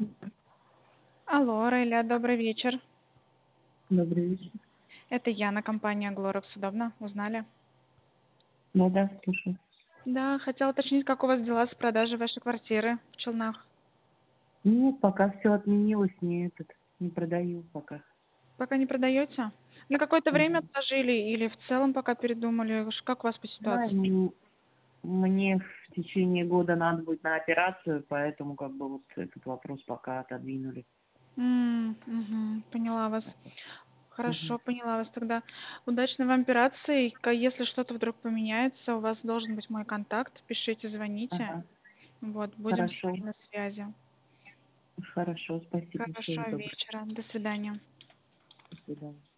Алло, Райля, добрый вечер. Добрый вечер. Это Яна, компания Глоракс. Удобно? Узнали? Да, слушаю. Да, хотела уточнить, как у вас дела с продажей вашей квартиры в Челнах. Нет, пока все отменилось, не продаю пока. Пока не продаете? На какое-то время Мгм. отложили или в целом пока передумали? Как у вас по Да, ситуации? мне в течение года надо будет на операцию, поэтому как бы вот этот вопрос пока отодвинули. Мгм, поняла вас. Хорошо, Мгм. поняла вас тогда. Удачной вам операции. Если что-то вдруг поменяется, у вас должен быть мой контакт. Пишите, звоните. Ага, Вот, будем с хорошо, вами на связи. хорошо, спасибо, всего Хорошего доброго. вечера. До свидания. До свидания.